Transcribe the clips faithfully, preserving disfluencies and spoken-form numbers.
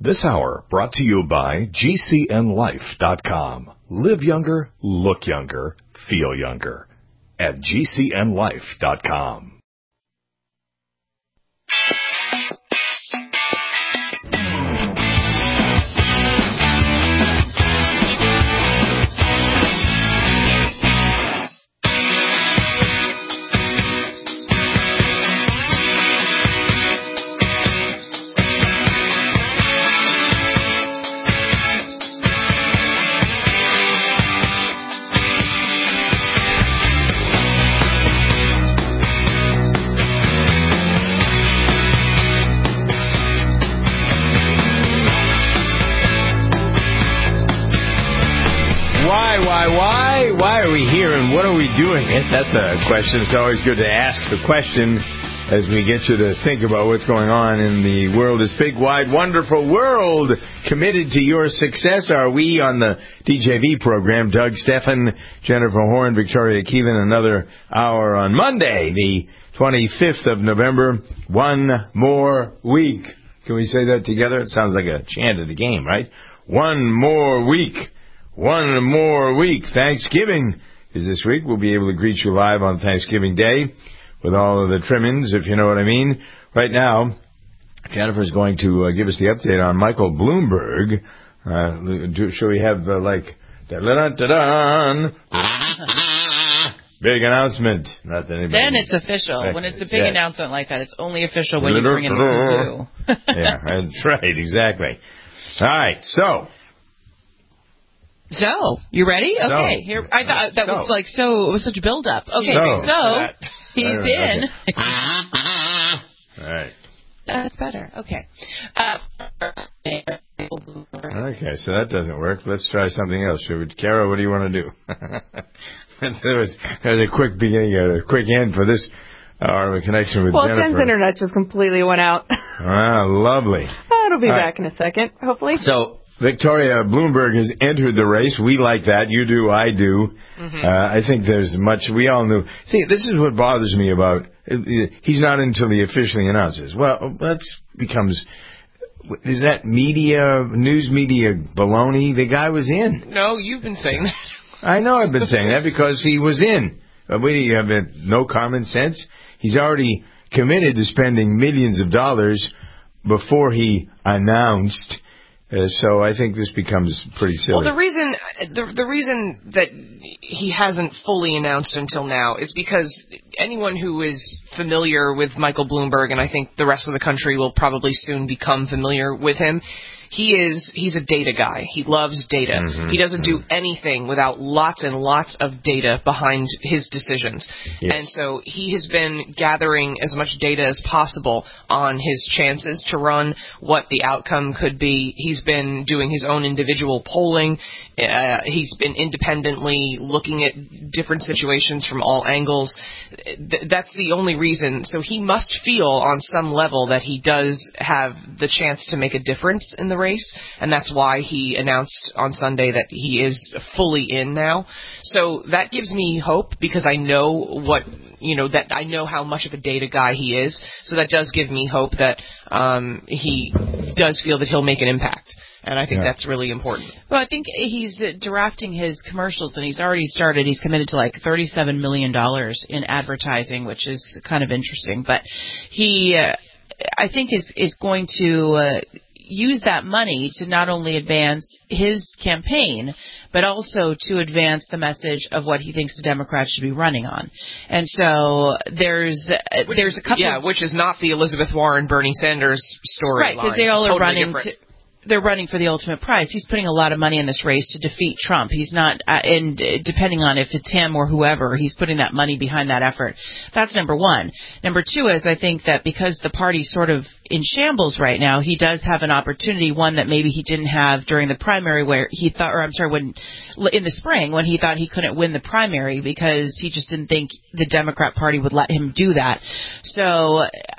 This hour brought to you by G C N life dot com. Live younger, look younger, feel younger at G C N life dot com. What are we doing? That's a question. It's always good to ask the question as we get you to think about what's going on in the world, this big, wide, wonderful world. Committed to your success are we on the D J V program. Doug Stephan, Jennifer Horn, Victoria Keelan, another hour on Monday, the twenty-fifth of November. One more week. Can we say that together? It sounds like a chant of the game, right? One more week. One more week. Thanksgiving is this week. We'll be able to greet you live on Thanksgiving Day with all of the trimmings, if you know what I mean. Right now, Jennifer's going to uh, give us the update on Michael Bloomberg. Uh, do, shall we have, uh, like, da-da-da-da-da, big announcement. Not that anybody then it's official. When it's a big yes. announcement like that, it's only official when you bring it to the zoo. Yeah, that's right, exactly. All right, so... So, you ready? Okay. So, Here, I thought that so. was like so. It was such a build-up. Okay, so, so he's in. Okay. All right. That's better. Okay. Uh, okay, so that doesn't work. Let's try something else. Should we, Kara, what do you want to do? there was there was a quick beginning, a quick end for this hour of a connection with well, Jennifer. Jen's internet just completely went out. Ah, lovely. Oh, it'll be All back right. in a second, hopefully. So. Victoria Bloomberg has entered the race. We like that. You do. I do. Mm-hmm. Uh, I think there's much. We all knew. See, this is what bothers me about. He's not until he officially announces. Well, that becomes. Is that media, news media baloney? The guy was in. No, you've been saying that. I know I've been saying that because he was in. But we have no common sense. He's already committed to spending millions of dollars before he announced. Uh, so I think this becomes pretty silly. Well, the reason the the reason that he hasn't fully announced until now is because anyone who is familiar with Michael Bloomberg, and I think the rest of the country will probably soon become familiar with him, he is he's a data guy. He loves data. Mm-hmm. He doesn't mm-hmm. do anything without lots and lots of data behind his decisions. Yes. And so he has been gathering as much data as possible on his chances to run, what the outcome could be. He's been doing his own individual polling. Uh, he's been independently looking at different situations from all angles. Th- that's the only reason. So he must feel on some level that he does have the chance to make a difference in the race, and that's why he announced on Sunday that he is fully in now. So that gives me hope because I know what, you know, that I know how much of a data guy he is. So that does give me hope that um, he does feel that he'll make an impact. And I think yeah. that's really important. Well, I think he's uh, drafting his commercials, and he's already started. He's committed to like thirty-seven million dollars in advertising, which is kind of interesting. But he, uh, I think, is, is going to uh, use that money to not only advance his campaign, but also to advance the message of what he thinks the Democrats should be running on. And so there's uh, there's is, a couple... Yeah, which is not the Elizabeth Warren, Bernie Sanders story. Right, because they all totally are running... different. To, they're running for the ultimate prize. He's putting a lot of money in this race to defeat Trump. He's not, uh, and uh, depending on if it's him or whoever, he's putting that money behind that effort. That's number one. Number two is I think that because the party's sort of in shambles right now, he does have an opportunity, one that maybe he didn't have during the primary where he thought, or I'm sorry, when in the spring when he thought he couldn't win the primary because he just didn't think the Democrat Party would let him do that. So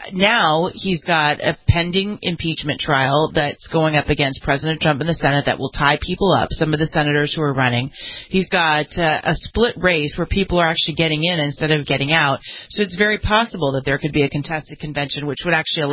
now he's got a pending impeachment trial that's going up against President Trump in the Senate that will tie people up, some of the senators who are running. He's got uh, a split race where people are actually getting in instead of getting out. So it's very possible that there could be a contested convention which would actually allow him to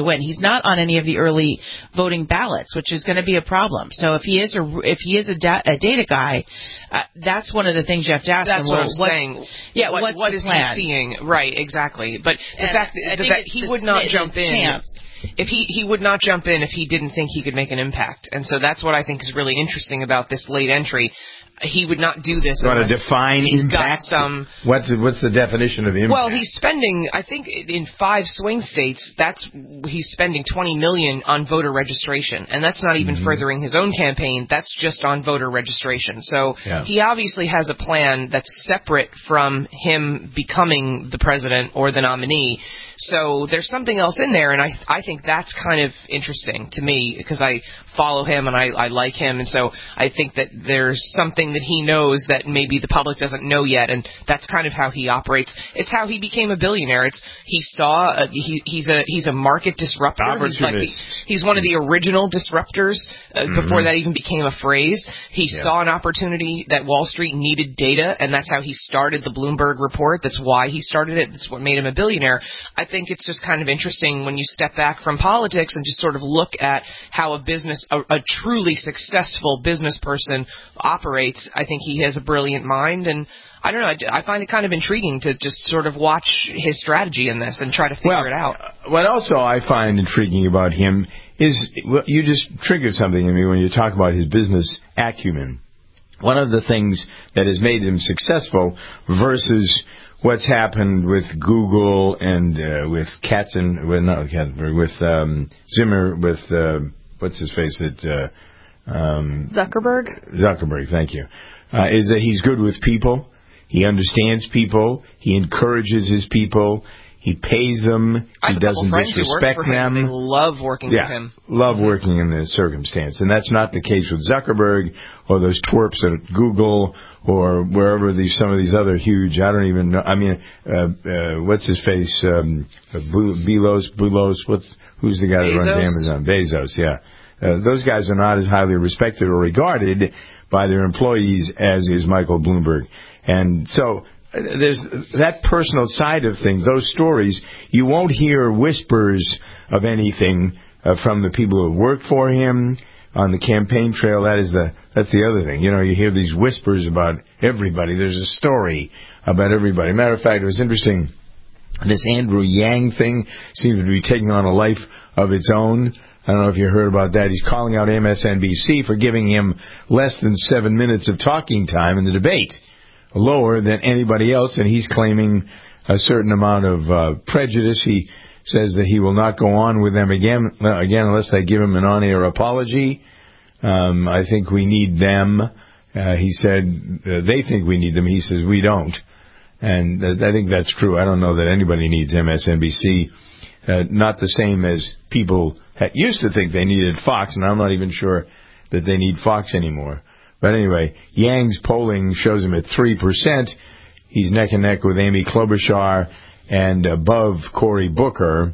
win. He's not on any of the early voting ballots, which is going to be a problem. So if he is a if he is a, da- a data guy, uh, that's one of the things you have to ask that's him. What well, I'm what's, saying. Yeah, what, what's what the is plan? he seeing? Right, exactly. But the and fact that, that he would not jump in. Chance. If he, he would not jump in if he didn't think he could make an impact. And so that's what I think is really interesting about this late entry. He would not do this. You want to define he's impact? Got some, what's what's the definition of impact? Well, he's spending, I think, in five swing states. That's he's spending twenty million on voter registration, and that's not even mm-hmm. furthering his own campaign. That's just on voter registration. So yeah. he obviously has a plan that's separate from him becoming the president or the nominee. So there's something else in there, and I I think that's kind of interesting to me because I follow him and I, I like him, and so I think that there's something that he knows that maybe the public doesn't know yet, and that's kind of how he operates. It's how he became a billionaire. It's he saw a, he he's a he's a market disruptor. He's, like the, he's one of the original disruptors uh, mm-hmm. before that even became a phrase. He yeah. saw an opportunity that Wall Street needed data, and that's how he started the Bloomberg report. That's why he started it. That's what made him a billionaire. I I think it's just kind of interesting when you step back from politics and just sort of look at how a business, a, a truly successful business person operates. I think he has a brilliant mind, and I don't know, I, I find it kind of intriguing to just sort of watch his strategy in this and try to figure well, it out. What also I find intriguing about him is, well, you just triggered something in me when you talk about his business acumen. One of the things that has made him successful versus what's happened with Google and uh, with Katzen, well, not Katzenberg, with um, Zimmer, with uh, what's his face, that uh, um, Zuckerberg. Zuckerberg, thank you. Uh, is that he's good with people. He understands people. He encourages his people. He pays them. I He doesn't disrespect them. They love working yeah, with him. Love working in this circumstance. And that's not the case with Zuckerberg or those twerps at Google or wherever these some of these other huge, I don't even know, I mean, uh, uh, what's his face? Um, Bezos, Bezos, what's, who's the guy that Bezos? runs Amazon? Bezos, yeah. Uh, those guys are not as highly respected or regarded by their employees as is Michael Bloomberg. And so there's that personal side of things, those stories. You won't hear whispers of anything uh, from the people who worked for him on the campaign trail. That is the that's the other thing. You know, you hear these whispers about everybody. There's a story about everybody. Matter of fact, it was interesting. This Andrew Yang thing seems to be taking on a life of its own. I don't know if you heard about that. He's calling out M S N B C for giving him less than seven minutes of talking time in the debate, lower than anybody else, and he's claiming a certain amount of uh, prejudice. He says that he will not go on with them again, uh, again unless they give him an on-air apology. Um, I think we need them. Uh, he said uh, they think we need them. He says we don't. And uh, I think that's true. I don't know that anybody needs M S N B C. Uh, not the same as people had, used to think they needed Fox, and I'm not even sure that they need Fox anymore. But anyway, Yang's polling shows him at three percent. He's neck and neck with Amy Klobuchar and above Cory Booker.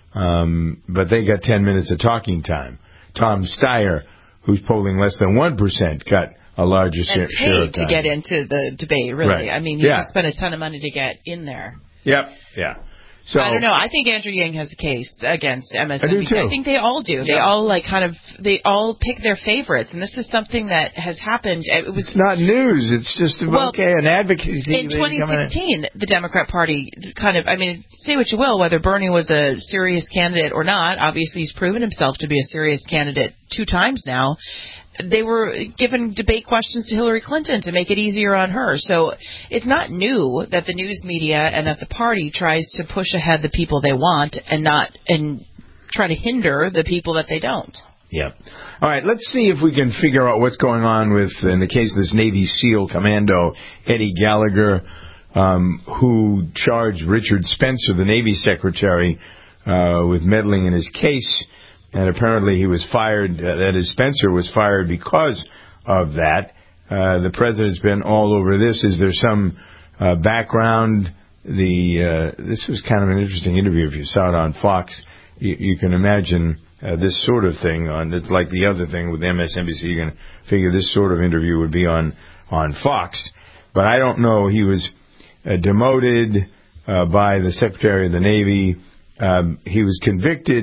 Um, but they got ten minutes of talking time. Tom Steyer, who's polling less than one percent, got a larger share, and share of paid time. to get into the debate, really. Right. I mean, you yeah. just spend a ton of money to get in there. Yep, yeah. So, I don't know. I think Andrew Yang has a case against M S N B C. I do too. I think they all do. They yeah. all like kind of they all pick their favorites, and this is something that has happened. It was it's not news. It's just well, okay, an advocacy. In twenty sixteen, the Democrat Party kind of, I mean, say what you will, whether Bernie was a serious candidate or not. Obviously, he's proven himself to be a serious candidate two times now. They were given debate questions to Hillary Clinton to make it easier on her. So it's not new that the news media and that the party tries to push ahead the people they want and not and try to hinder the people that they don't. Yeah. All right, let's see if we can figure out what's going on with, in the case of this Navy SEAL commando, Eddie Gallagher, um, who charged Richard Spencer, the Navy Secretary, uh, with meddling in his case. And apparently he was fired, uh, that is, Spencer was fired because of that. Uh, the president's been all over this. Is there some uh, background? The uh, This was kind of an interesting interview. If you saw it on Fox, you, you can imagine uh, this sort of thing. On it's like the other thing with M S N B C. You can figure this sort of interview would be on, on Fox. But I don't know. He was uh, demoted uh, by the Secretary of the Navy. Um, he was convicted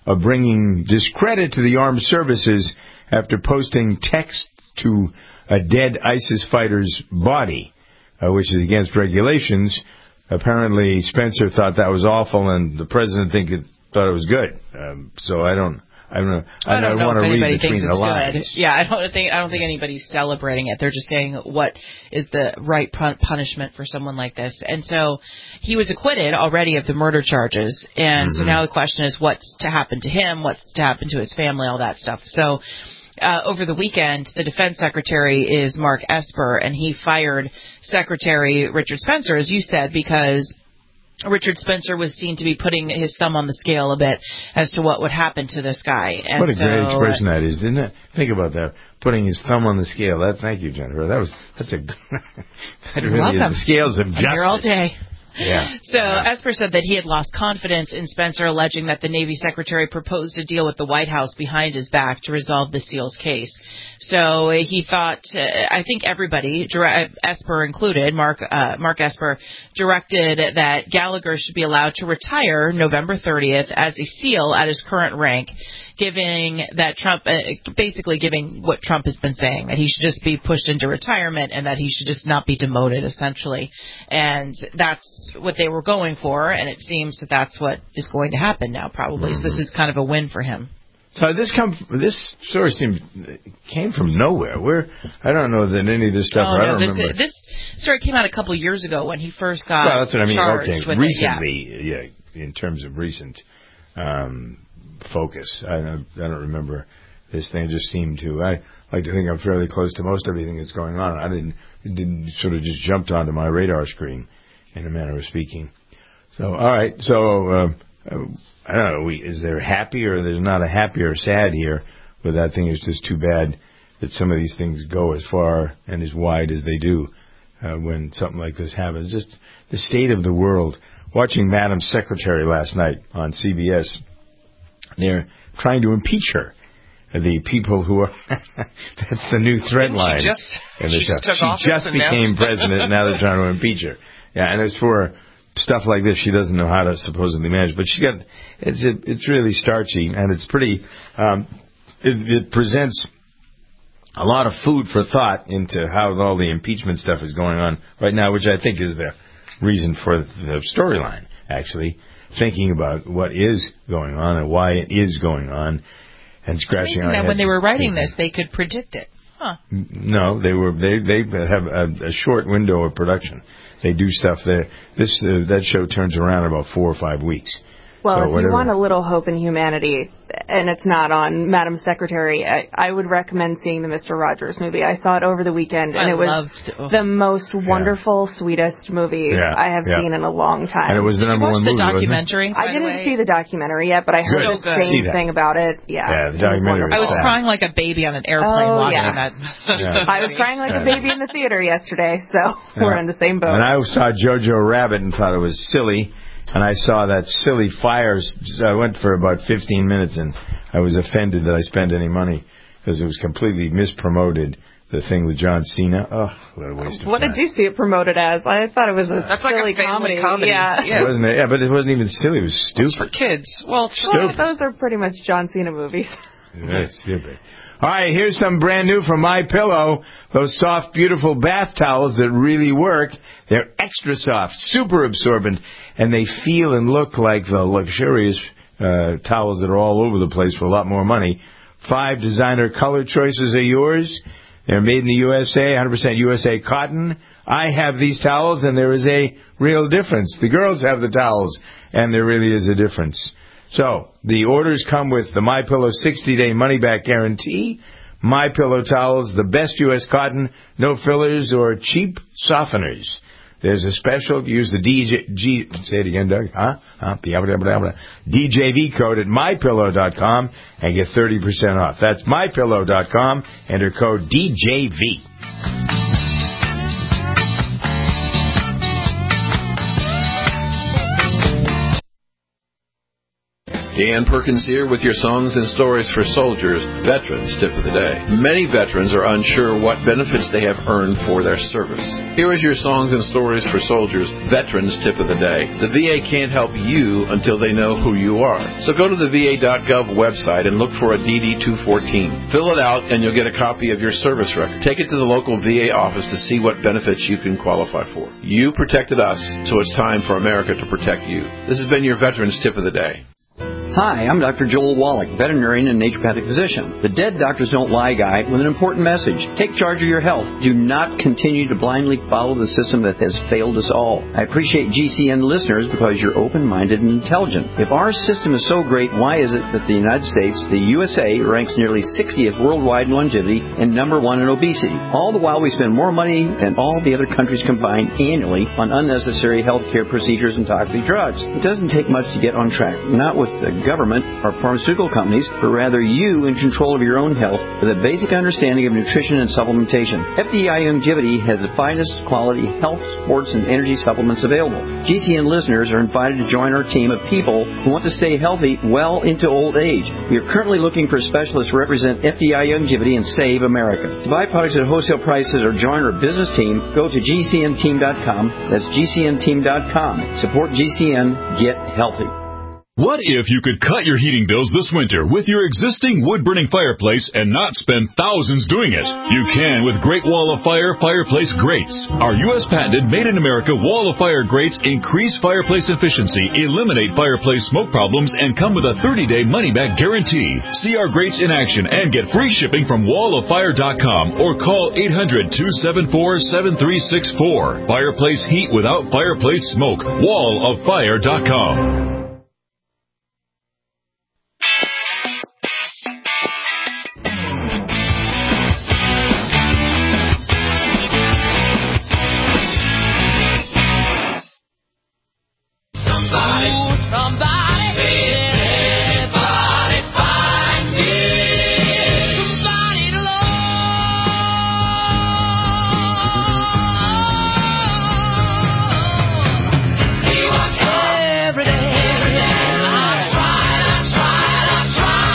of bringing discredit to the armed services after posting text to a dead ISIS fighter's body, uh, which is against regulations. Apparently, Spencer thought that was awful, and the president think it, thought it was good. Um, so I don't, I don't know. I, I don't, don't know want if to anybody read between thinks the it's lines. good. Yeah, I don't think I don't think anybody's celebrating it. They're just saying what is the right pun- punishment for someone like this. And so he was acquitted already of the murder charges. And mm-hmm. so now the question is what's to happen to him, what's to happen to his family, all that stuff. So uh, over the weekend, the defense secretary is Mark Esper, and he fired Secretary Richard Spencer, as you said, because Richard Spencer was seen to be putting his thumb on the scale a bit as to what would happen to this guy. And what a so, great expression that is, isn't it? Think about that. Putting his thumb on the scale. That. Thank you, Jennifer. That was that's a that really welcome. is the scales of justice. I'm here all day. Yeah. So yeah. Esper said that he had lost confidence in Spencer, alleging that the Navy Secretary proposed a deal with the White House behind his back to resolve the SEAL's case. So he thought, uh, I think everybody, Esper included, Mark uh, Mark Esper, directed that Gallagher should be allowed to retire November thirtieth as a SEAL at his current rank, giving that Trump, uh, basically giving what Trump has been saying, that he should just be pushed into retirement and that he should just not be demoted, essentially. And that's what they were going for, and it seems that that's what is going to happen now, probably. Mm-hmm. So this is kind of a win for him. So this come this story seemed came from nowhere. Where I don't know that any of this stuff. Oh, I no, don't this, remember. This story came out a couple years ago when he first got well, that's what I mean. charged Okay, with recently, it, yeah. yeah, in terms of recent um, focus, I don't, I don't remember this thing. Just seemed to. I like to think I'm fairly close to most everything that's going on. I didn't. It didn't sort of just jumped onto my radar screen, in a manner of speaking. So, all right. So, uh, I don't know. We, is there happy or there's not a happy or sad here? But that thing is just too bad that some of these things go as far and as wide as they do uh, when something like this happens. Just the state of the world. Watching Madam Secretary last night on C B S, they're trying to impeach her. The people who are, that's the new thread Didn't line. She just, in the she just, took she office just became now? president, and now they're trying to impeach her. Yeah, and it's for stuff like this she doesn't know how to supposedly manage. But she got, it's it, it's really starchy, and it's pretty, um, it, it presents a lot of food for thought into how all the impeachment stuff is going on right now, which I think is the reason for the storyline, actually. Thinking about what is going on and why it is going on. And scratching our that heads. When they were writing this, they could predict it. Huh. No, they were they they have a, a short window of production. They do stuff there. This uh, that show turns around in about four or five weeks. Well, so if whatever. you want a little hope in humanity, and it's not on Madam Secretary, I, I would recommend seeing the Mister Rogers movie. I saw it over the weekend, and I it was loved, oh. the most wonderful, yeah. sweetest movie yeah, I have yeah. seen in a long time. And it was the Did number you watch one the movie, documentary? I didn't see the documentary yet, but I heard good. the So same thing about it. Yeah, yeah the documentary. I was sad. crying like a baby on an airplane oh, watching yeah. that. yeah. I was crying like a baby in the theater yesterday, so yeah. we're in the same boat. And I saw Jojo Rabbit and thought it was silly. And I saw that silly Fires. I went for about fifteen minutes, and I was offended that I spent any money because it was completely mispromoted. The thing with John Cena. Oh, what a waste of What time. did you see it promoted as? I thought it was a That's silly like a family comedy. comedy. Yeah. yeah. It wasn't. Yeah, but it wasn't even silly. It was stupid. It's for kids. Well, it's for Well, kids. those are pretty much John Cena movies. That's stupid. All right, here's some brand new from MyPillow. Those soft, beautiful bath towels that really work. They're extra soft, super absorbent, and they feel and look like the luxurious uh, towels that are all over the place for a lot more money. Five designer color choices are yours. They're made in the U S A, one hundred percent U S A cotton. I have these towels, and there is a real difference. The girls have the towels, and there really is a difference. So, the orders come with the MyPillow sixty-day money-back guarantee. MyPillow towels, the best U S cotton, no fillers or cheap softeners. There's a special, use the D J, G, say it again, Doug, huh? huh? D J V code at my pillow dot com and get thirty percent off. That's my pillow dot com, enter code D J V. Dan Perkins here with your Songs and Stories for Soldiers Veterans Tip of the Day. Many veterans are unsure what benefits they have earned for their service. Here is your Songs and Stories for Soldiers Veterans Tip of the Day. The V A can't help you until they know who you are. So go to the V A dot gov website and look for a D D two fourteen. Fill it out and you'll get a copy of your service record. Take it to the local V A office to see what benefits you can qualify for. You protected us, so it's time for America to protect you. This has been your Veterans Tip of the Day. Hi, I'm Doctor Joel Wallach, veterinarian and naturopathic physician. The Dead Doctors Don't Lie guy with an important message. Take charge of your health. Do not continue to blindly follow the system that has failed us all. I appreciate G C N listeners because you're open-minded and intelligent. If our system is so great, why is it that the United States, the U S A, ranks nearly sixtieth worldwide in longevity and number one in obesity? All the while we spend more money than all the other countries combined annually on unnecessary health care procedures and toxic drugs. It doesn't take much to get on track. Not with the government or pharmaceutical companies, but rather you in control of your own health with a basic understanding of nutrition and supplementation. F D I Longevity has the finest quality health, sports, and energy supplements available. G C N listeners are invited to join our team of people who want to stay healthy well into old age. We are currently looking for specialists to represent F D I Longevity and Save America. To buy products at wholesale prices or join our business team, go to G C N team dot com. That's G C N team dot com. Support G C N. Get healthy. What if you could cut your heating bills this winter with your existing wood-burning fireplace and not spend thousands doing it? You can with Great Wall of Fire fireplace grates. Our U S patented made-in-America Wall of Fire grates increase fireplace efficiency, eliminate fireplace smoke problems, and come with a thirty-day money-back guarantee. See our grates in action and get free shipping from wall of fire dot com or call eight hundred, two seven four, seven three six four. Fireplace heat without fireplace smoke. wall of fire dot com. Somebody, somebody, anybody find me somebody to love. He wants every day, every day. I tried, I tried, I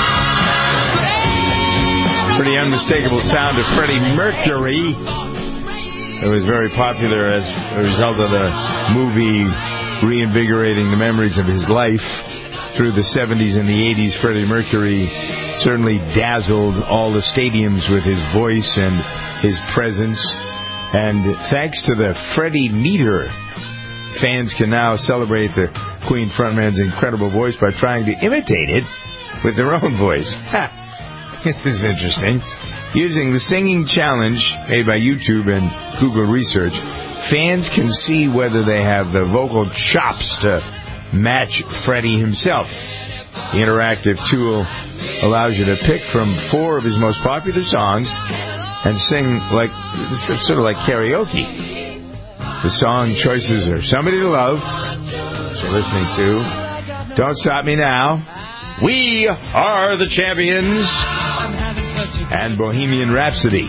tried. Pretty unmistakable sound of Freddie Mercury. It was very popular as a result of the movie reinvigorating the memories of his life through the seventies and the eighties. Freddie Mercury certainly dazzled all the stadiums with his voice and his presence. And thanks to the Freddie meter, fans can now celebrate the Queen frontman's incredible voice by trying to imitate it with their own voice. Ha! This is interesting. Using the singing challenge made by YouTube and Google Research, fans can see whether they have the vocal chops to match Freddie himself. The interactive tool allows you to pick from four of his most popular songs and sing like sort of like karaoke. The song choices are Somebody to Love, which you're listening to, Don't Stop Me Now, We Are the Champions, and Bohemian Rhapsody.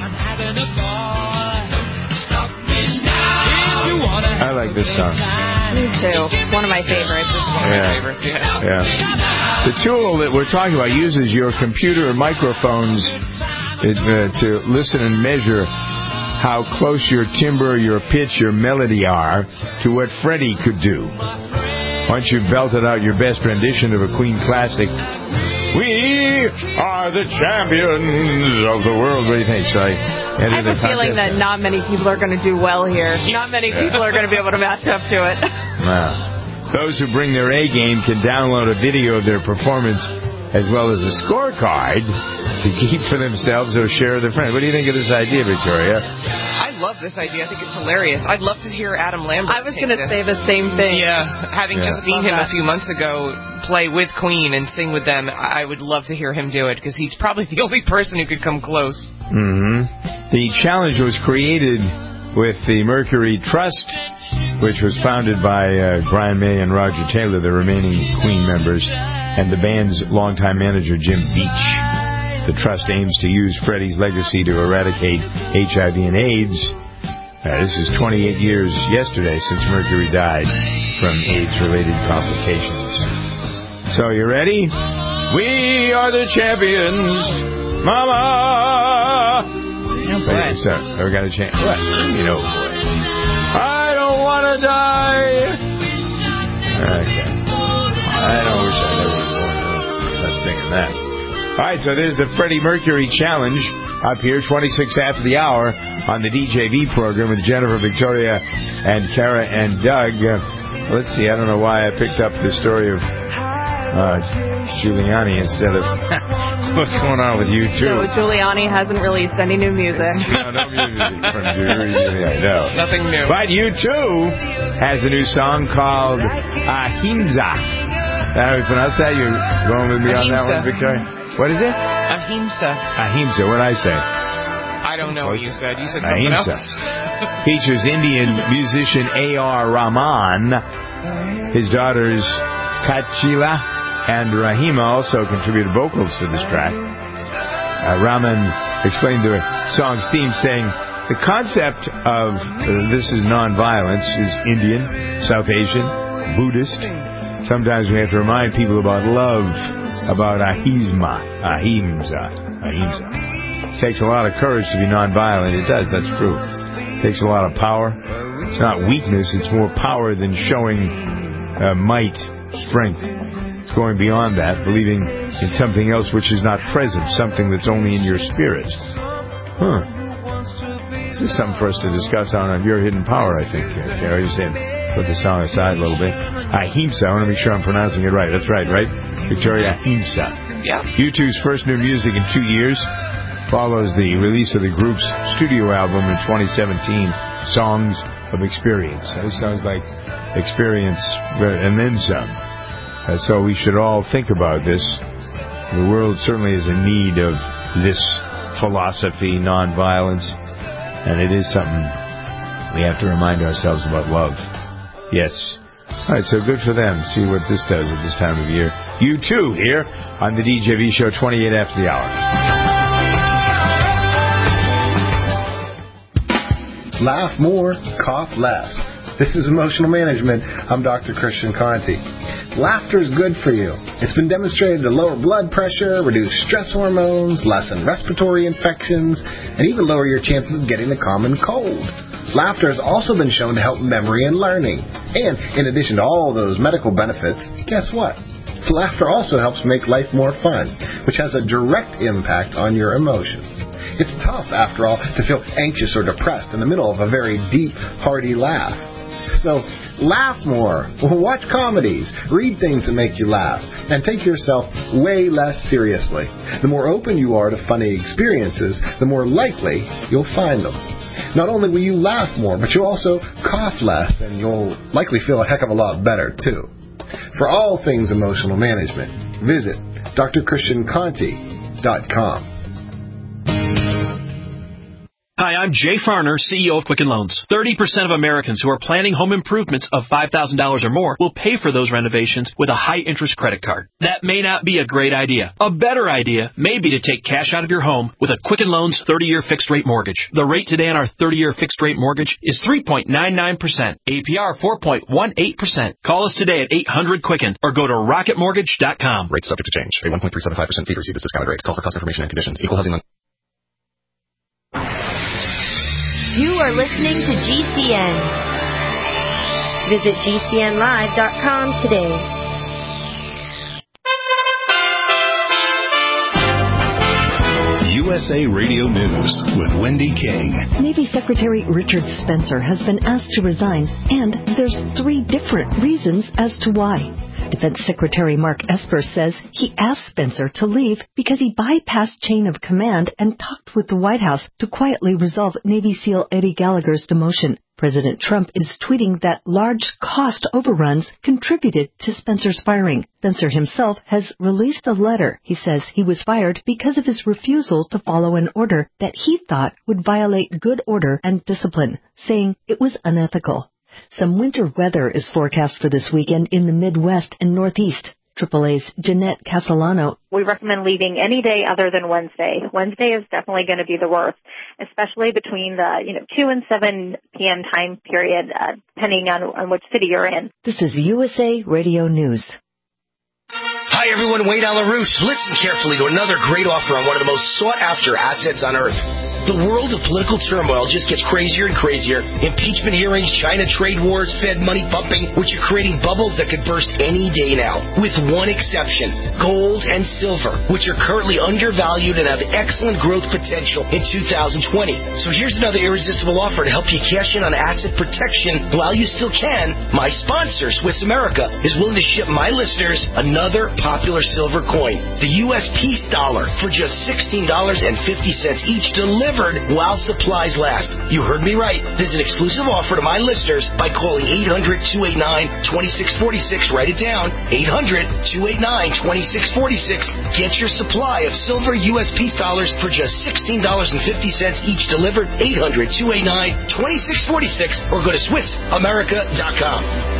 I like this song. Me too. One of my favorites. This is one of Yeah. my favorites, yeah. Yeah. The tool that we're talking about uses your computer microphones uh, to listen and measure how close your timbre, your pitch, your melody are to what Freddie could do. Once you've belted out your best rendition of a Queen classic, we are the champions of the world. What do you think? Shall I enter I have the a feeling contest? that not many people are going to do well here. Not many Yeah. people are going to be able to match up to it. Wow. Those who bring their A game can download a video of their performance as well as a scorecard to keep for themselves or share with their friends. What do you think of this idea, Victoria? I love this idea. I think it's hilarious. I'd love to hear Adam Lambert. I was take going to this. say the same thing. Yeah, having Yeah. just seen Love him that. a few months ago play with Queen and sing with them, I would love to hear him do it because he's probably the only person who could come close. Mm-hmm. The challenge was created with the Mercury Trust, which was founded by uh, Brian May and Roger Taylor, the remaining Queen members, and the band's longtime manager, Jim Beach. The trust aims to use Freddie's legacy to eradicate H I V and AIDS. Uh, this is twenty-eight years yesterday since Mercury died from AIDS-related complications. So, you ready? We are the champions, Mama. Oh, boy. Wait, so, we got a chance. What? You know, boy. I don't want to die. Okay. I don't wish I never was born. I'm not singing that. All right, so there's the Freddie Mercury Challenge up here, twenty-six after the hour on the D J V program with Jennifer, Victoria, and Kara and Doug. Uh, let's see, I don't know why I picked up the story of uh, Giuliani instead of what's going on with you two. So Giuliani hasn't released any new music. No, no music from Giuliani. No. Nothing new. But U two has a new song called Ahimsa. How do we pronounce that? You're going with me on that one, Victoria? What is it? Ahimsa. Ahimsa. What did I say? I don't know what you said. You said something Ahimsa. else. Features Indian musician A R Rahman. His daughters Kachila and Rahima also contributed vocals to this track. Uh, Rahman explained the song's theme, saying, the concept of uh, this is nonviolence is Indian, South Asian, Buddhist. Sometimes we have to remind people about love, about ahimsa, ahimsa, ahimsa. It takes a lot of courage to be nonviolent. It does, that's true. It takes a lot of power. It's not weakness, it's more power than showing uh, might, strength. It's going beyond that, believing in something else which is not present, something that's only in your spirit. Huh. This is something for us to discuss on, on Your Hidden Power, I think. Uh, Gary, you said put the song aside a little bit. Ahimsa, I want to make sure I'm pronouncing it right. That's right, right? Victoria, Ahimsa. Yeah. U two's first new music in two years follows the release of the group's studio album in twenty seventeen, Songs of Experience. It sounds like experience and then some. Uh, so we should all think about this. The world certainly is in need of this philosophy, nonviolence, and it is something we have to remind ourselves about love. Yes. All right, so good for them. See what this does at this time of year. U two here on the D J V Show, twenty-eight after the hour. Laugh more, cough less. This is Emotional Management. I'm Doctor Christian Conti. Laughter is good for you. It's been demonstrated to lower blood pressure, reduce stress hormones, lessen respiratory infections, and even lower your chances of getting the common cold. Laughter has also been shown to help memory and learning. And in addition to all those medical benefits, guess what? Laughter also helps make life more fun, which has a direct impact on your emotions. It's tough, after all, to feel anxious or depressed in the middle of a very deep, hearty laugh. So, laugh more, watch comedies, read things that make you laugh, and take yourself way less seriously. The more open you are to funny experiences, the more likely you'll find them. Not only will you laugh more, but you'll also cough less, and you'll likely feel a heck of a lot better, too. For all things emotional management, visit D R Christian Conti dot com. Hi, I'm Jay Farner, C E O of Quicken Loans. thirty percent of Americans who are planning home improvements of five thousand dollars or more will pay for those renovations with a high-interest credit card. That may not be a great idea. A better idea may be to take cash out of your home with a Quicken Loans thirty-year fixed-rate mortgage. The rate today on our thirty-year fixed-rate mortgage is three point nine nine percent. A P R four point one eight percent. Call us today at eight hundred Quicken or go to rocket mortgage dot com. Rates subject to change. A one point three seven five percent fee to receive this discounted rate. Call for cost information and conditions. Equal housing. You are listening to G C N. Visit G C N live dot com today. U S A Radio News with Wendy King. Navy Secretary Richard Spencer has been asked to resign, and there's three different reasons as to why. Defense Secretary Mark Esper says he asked Spencer to leave because he bypassed chain of command and talked with the White House to quietly resolve Navy SEAL Eddie Gallagher's demotion. President Trump is tweeting that large cost overruns contributed to Spencer's firing. Spencer himself has released a letter. He says he was fired because of his refusal to follow an order that he thought would violate good order and discipline, saying it was unethical. Some winter weather is forecast for this weekend in the Midwest and Northeast. triple A's Jeanette Castellano. We recommend leaving any day other than Wednesday. Wednesday is definitely going to be the worst, especially between the you know two and seven p.m. time period, uh, depending on, on which city you're in. This is U S A Radio News. Hi, everyone. Wayne Alarouche. Listen carefully to another great offer on one of the most sought-after assets on earth. The world of political turmoil just gets crazier and crazier. Impeachment hearings, China trade wars, Fed money pumping, which are creating bubbles that could burst any day now. With one exception, gold and silver, which are currently undervalued and have excellent growth potential in two thousand twenty. So here's another irresistible offer to help you cash in on asset protection while you still can. My sponsor, Swiss America, is willing to ship my listeners another popular silver coin, the U S Peace Dollar, for just sixteen dollars and fifty cents each, delivered while supplies last. You heard me right. There's an exclusive offer to my listeners by calling eight hundred, two eight nine, two six four six. Write it down. eight hundred, two eight nine, two six four six. Get your supply of silver U S Peace Dollars for just sixteen dollars and fifty cents each, delivered. eight hundred, two eight nine, two six four six or go to Swiss America dot com.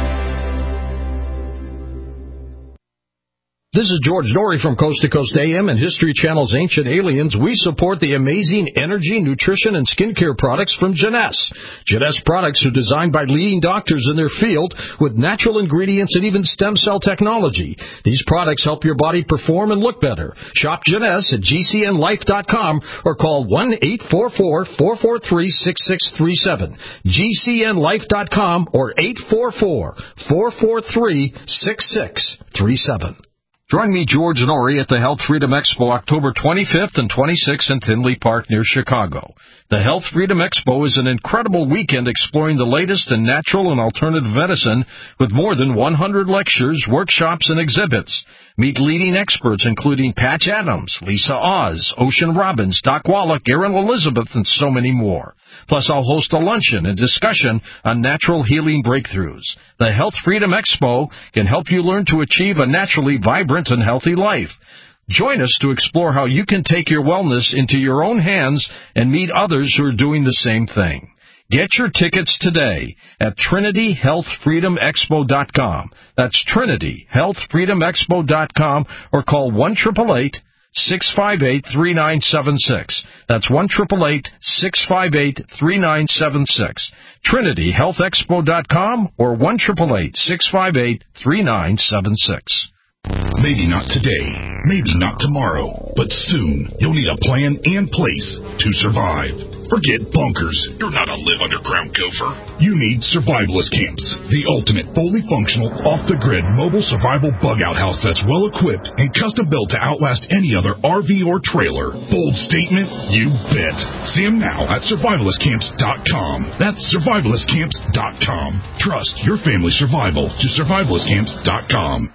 This is George Norrie from Coast to Coast A M and History Channel's Ancient Aliens. We support the amazing energy, nutrition, and skincare products from Jeunesse. Jeunesse products are designed by leading doctors in their field with natural ingredients and even stem cell technology. These products help your body perform and look better. Shop Jeunesse at G C N life dot com or call one eight four four, four four three, six six three seven. G C N life dot com or eight four four, four four three, six six three seven. Join me, George Norrie, at the Health Freedom Expo October twenty-fifth and twenty-sixth in Tinley Park near Chicago. The Health Freedom Expo is an incredible weekend exploring the latest in natural and alternative medicine with more than one hundred lectures, workshops, and exhibits. Meet leading experts including Patch Adams, Lisa Oz, Ocean Robbins, Doc Wallach, Erin Elizabeth, and so many more. Plus, I'll host a luncheon and discussion on natural healing breakthroughs. The Health Freedom Expo can help you learn to achieve a naturally vibrant and healthy life. Join us to explore how you can take your wellness into your own hands and meet others who are doing the same thing. Get your tickets today at Trinity Health Freedom Expo dot com. That's Trinity Health Freedom Expo dot com or call one eight eight eight, six five eight, three nine seven six. That's one eight eight eight, six five eight, three nine seven six. Trinity Health Expo dot com or one eight eight eight, six five eight, three nine seven six. Maybe not today, maybe not tomorrow, but soon you'll need a plan and place to survive. Forget bunkers. You're not a live underground gopher. You need Survivalist Camps, the ultimate fully functional, off-the-grid mobile survival bug-out house that's well-equipped and custom-built to outlast any other R V or trailer. Bold statement? You bet. See them now at survivalist camps dot com. That's survivalist camps dot com. Trust your family's survival to survivalist camps dot com.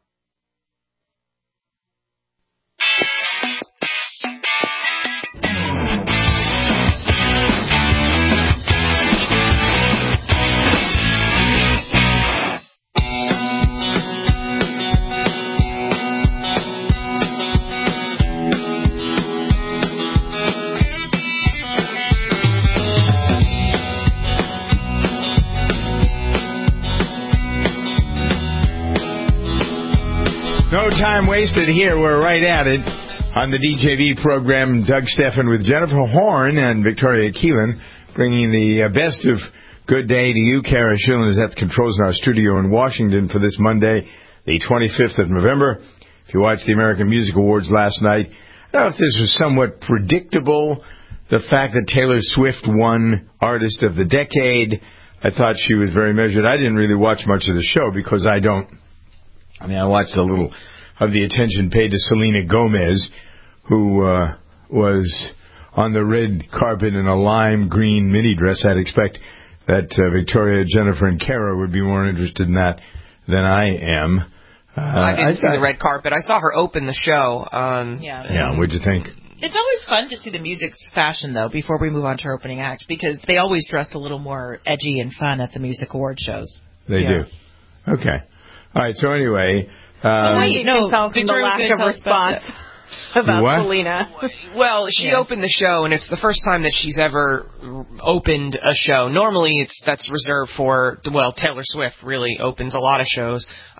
No time wasted here. We're right at it on the D J V program. Doug Steffen with Jennifer Horn and Victoria Keelan, bringing the best of good day to you. Kara Schillen is at the controls in our studio in Washington for this Monday, the twenty-fifth of November. If you watched the American Music Awards last night, I don't know if this was somewhat predictable, the fact that Taylor Swift won Artist of the Decade. I thought she was very measured. I didn't really watch much of the show because I don't I mean, I watched a little of the attention paid to Selena Gomez, who uh, was on the red carpet in a lime green mini dress. I'd expect that uh, Victoria, Jennifer, and Kara would be more interested in that than I am. Uh, I didn't I, see I, the red carpet. I saw her open the show. Um, yeah. Yeah, what'd you think? It's always fun to see the music's fashion, though, before we move on to our opening act, because they always dress a little more edgy and fun at the music award shows. They yeah. do. Okay. All right, so anyway... Um, oh, wait, you no, can tell from the lack of response about what? Selena. Well, she yeah. opened the show, and it's the first time that she's ever opened a show. Normally, it's that's reserved for, well, Taylor Swift really opens a lot of shows.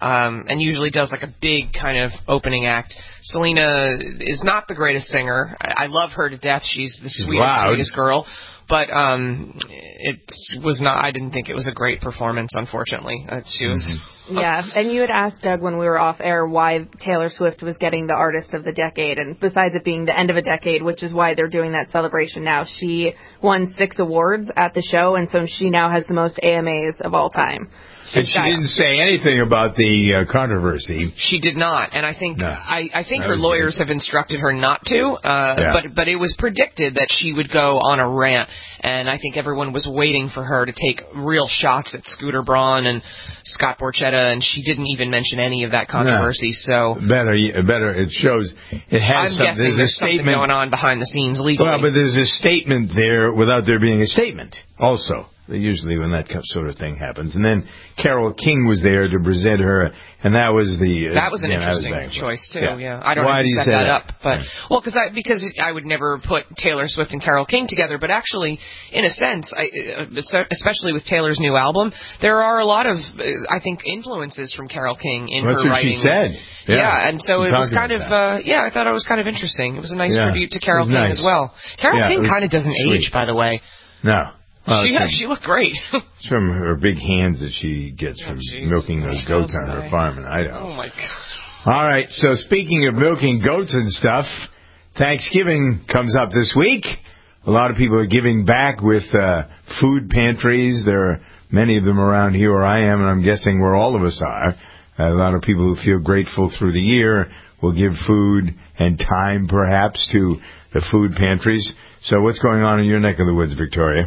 um, and usually does like a big kind of opening act. Selena is not the greatest singer. I, I love her to death. She's the sweetest, Loud. sweetest girl. But um, it was not. I didn't think it was a great performance. Unfortunately, uh, she was. Mm-hmm. Yeah, and you had asked Doug when we were off air why Taylor Swift was getting the Artist of the Decade, and besides it being the end of a decade, which is why they're doing that celebration now, she won six awards at the show, and so she now has the most A M As of all time. And she didn't say anything about the uh, controversy. She did not, and I think No. I, I think That her was lawyers have instructed her not to. Uh, Yeah. But but it was predicted that she would go on a rant, and I think everyone was waiting for her to take real shots at Scooter Braun and Scott Borchetta, and she didn't even mention any of that controversy. No. So Better, better. It shows it has I'm some, guessing there's, there's a something statement going on behind the scenes legally. Well, but there's a statement there without there being a statement. Also, usually when that sort of thing happens, and then Carole King was there to present her, and that was the uh, That was an yeah, interesting that was choice too. Yeah. Yeah, I don't Why know do who you set say that, that? up, but well, because I because I would never put Taylor Swift and Carole King together. But actually, in a sense, I, uh, especially with Taylor's new album, there are a lot of uh, I think influences from Carole King in That's her what writing. she said. Yeah, Yeah, and so We it was talked kind of about uh, yeah, I thought it was kind of interesting. It was a nice Yeah, tribute to it Carole was King nice. as well. Carole Yeah, it King was kind of doesn't sweet. age, by the way. No. Well, she it's has, from- she looked great. It's from her big hands that she gets from jeez. milking those goats on her farm in Idaho. Oh my God. All right, so speaking of milking goats and stuff, Thanksgiving comes up this week. A lot of people are giving back with uh, food pantries. There are many of them around here where I am, and I'm guessing where all of us are. A lot of people who feel grateful through the year will give food and time, perhaps, to the food pantries. So what's going on in your neck of the woods, Victoria?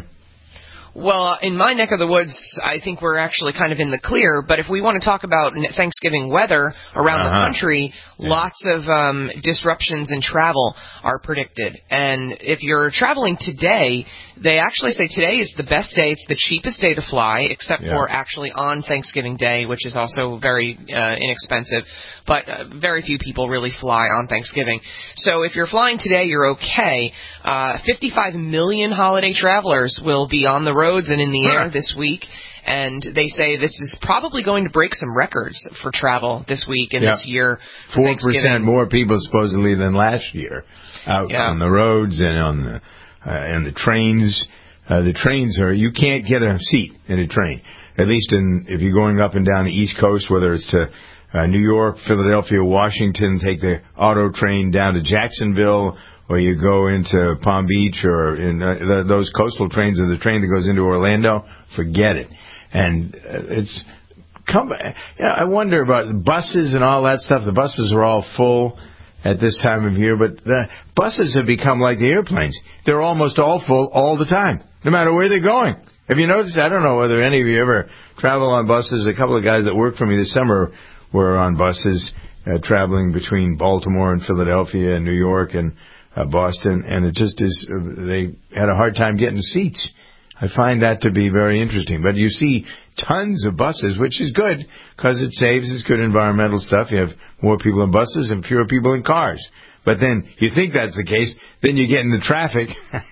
Well, in my neck of the woods, I think we're actually kind of in the clear. But if we want to talk about Thanksgiving weather around Uh-huh. the country, lots of um, disruptions in travel are predicted. And if you're traveling today, they actually say today is the best day. It's the cheapest day to fly, except Yeah. for actually on Thanksgiving Day, which is also very uh, inexpensive. But uh, very few people really fly on Thanksgiving. So if you're flying today, you're okay. Uh, fifty-five million holiday travelers will be on the roads and in the air this week. And they say this is probably going to break some records for travel this week and Yeah. this year for Four Thanksgiving. percent more people supposedly than last year out Yeah. on the roads and on the uh, and the trains. Uh, the trains are you can't get a seat in a train. At least in if you're going up and down the East Coast, whether it's to uh, New York, Philadelphia, Washington, take the auto train down to Jacksonville, or you go into Palm Beach, or in uh, the, those coastal trains, or the train that goes into Orlando. Forget it. And uh, it's come. Yeah, I wonder about the buses and all that stuff. The buses are all full at this time of year, but the buses have become like the airplanes. They're almost all full all the time, no matter where they're going. Have you noticed? I don't know whether any of you ever travel on buses. A couple of guys that worked for me this summer were on buses uh, traveling between Baltimore and Philadelphia and New York and uh, Boston, and it just is. Uh, they had a hard time getting seats. I find that to be very interesting. But you see tons of buses, which is good because it saves. It's good environmental stuff. You have more people in buses and fewer people in cars. But then you think that's the case, then you get in the traffic.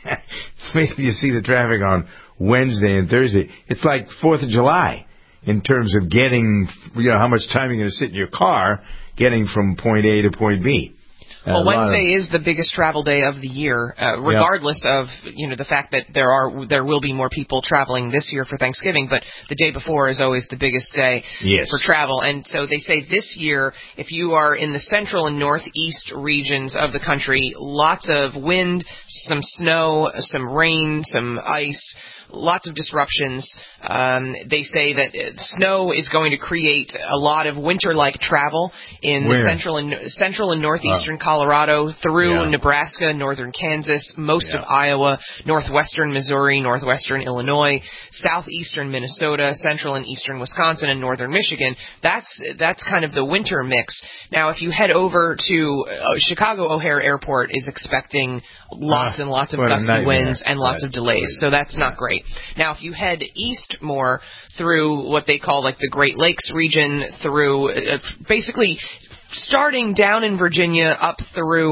Maybe you see the traffic on Wednesday and Thursday. It's like fourth of July in terms of getting, you know, how much time you're going to sit in your car getting from point A to point B. Well, A lot Wednesday of- is the biggest travel day of the year, uh, regardless of you know the fact that there are there will be more people traveling this year for Thanksgiving. But the day before is always the biggest day Yes. for travel. And so they say this year, if you are in the central and northeast regions of the country, lots of wind, some snow, some rain, some ice. Lots of disruptions. Um, they say that uh, snow is going to create a lot of winter-like travel in Where? the central and central and northeastern Colorado, through Yeah. Nebraska, northern Kansas, most Yeah. of Iowa, northwestern Missouri, northwestern Illinois, southeastern Minnesota, central and eastern Wisconsin, and northern Michigan. That's that's kind of the winter mix. Now, if you head over to uh, Chicago O'Hare Airport, is expecting lots Ah, and lots of what a gusty nightmare. winds and lots That- of delays. So that's not great. Now, if you head east more through what they call like the Great Lakes region, through uh, basically starting down in Virginia up through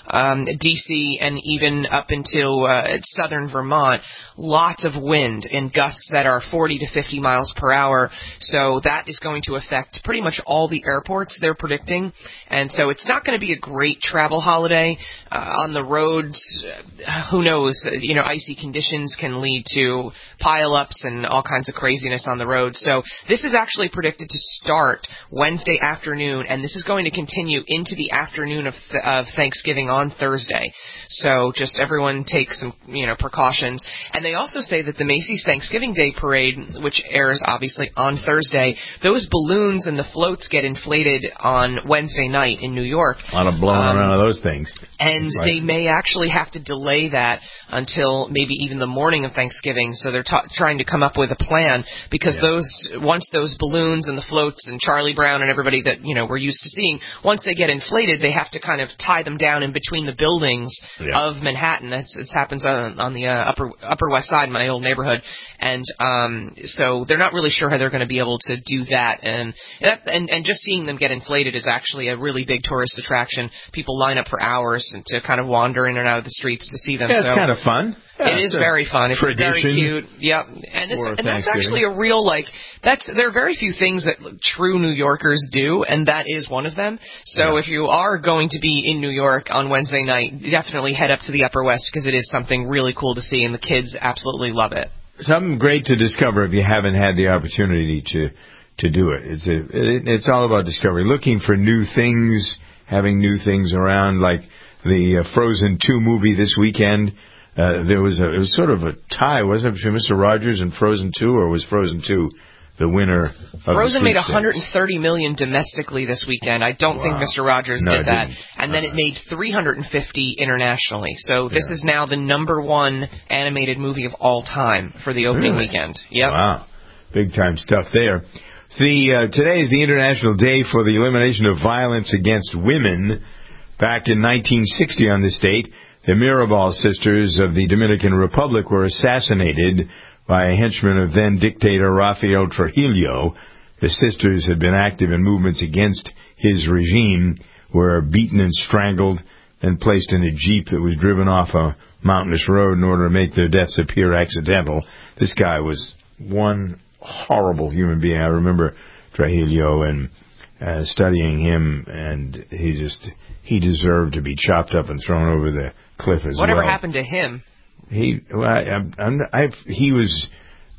um, D C and even up until uh, southern Vermont, lots of wind and gusts that are forty to fifty miles per hour. So that is going to affect pretty much all the airports they're predicting. And so it's not going to be a great travel holiday. Uh, on the roads, uh, who knows? You know, icy conditions can lead to pile-ups and all kinds of craziness on the road. So this is actually predicted to start Wednesday afternoon, and this is going to continue into the afternoon of, th- of Thanksgiving on Thursday. So just everyone take some, you know, precautions. And they also say that the Macy's Thanksgiving Day Parade, which airs obviously on Thursday, those balloons and the floats get inflated on Wednesday night in New York. A lot of blowing um, around of those things. And right. They may actually have to delay that until maybe even the morning of Thanksgiving. So they're t- trying to come up with a plan, because yeah. those once those balloons and the floats and Charlie Brown and everybody that, you know, we're used to seeing, once they get inflated, they have to kind of tie them down in between the buildings yeah. of Manhattan. That's it happens on, on the uh, upper upper west side, my old neighborhood, and um, so they're not really sure how they're going to be able to do that. And that, and and just seeing them get inflated is actually a really big tourist attraction. People line up for hours and to kind of wander in and out of the streets to see them. Yeah, so it's kind of fun. Yeah, it is very fun. It's very cute. Yep. And it's and that's actually a real, like, that's there are very few things that true New Yorkers do, and that is one of them. So yeah. if you are going to be in New York on Wednesday night, definitely head up to the Upper West, because it is something really cool to see, and the kids absolutely love it. Something great to discover if you haven't had the opportunity to to do it. It's a it, it's all about discovery, looking for new things, having new things around, like the uh, Frozen two movie this weekend. Uh, there was a, it was sort of a tie, wasn't it, between Mister Rogers and Frozen two, or was Frozen two the winner of Frozen the made one hundred thirty million dollars domestically this weekend. I don't wow. think Mister Rogers no, did that. Didn't. And then uh, it made three hundred fifty internationally. So this yeah. is now the number one animated movie of all time for the opening really? weekend. Yep. Wow. Big time stuff there. The uh, today is the International Day for the Elimination of Violence Against Women. Back in nineteen sixty on this date, the Mirabal sisters of the Dominican Republic were assassinated by a henchman of then-dictator Rafael Trujillo. The sisters had been active in movements against his regime, were beaten and strangled, and placed in a jeep that was driven off a mountainous road in order to make their deaths appear accidental. This guy was one horrible human being. I remember Trujillo and uh, studying him, and he just... he deserved to be chopped up and thrown over the cliff as Whatever well. Whatever happened to him? He, well, I, I'm, I've, he was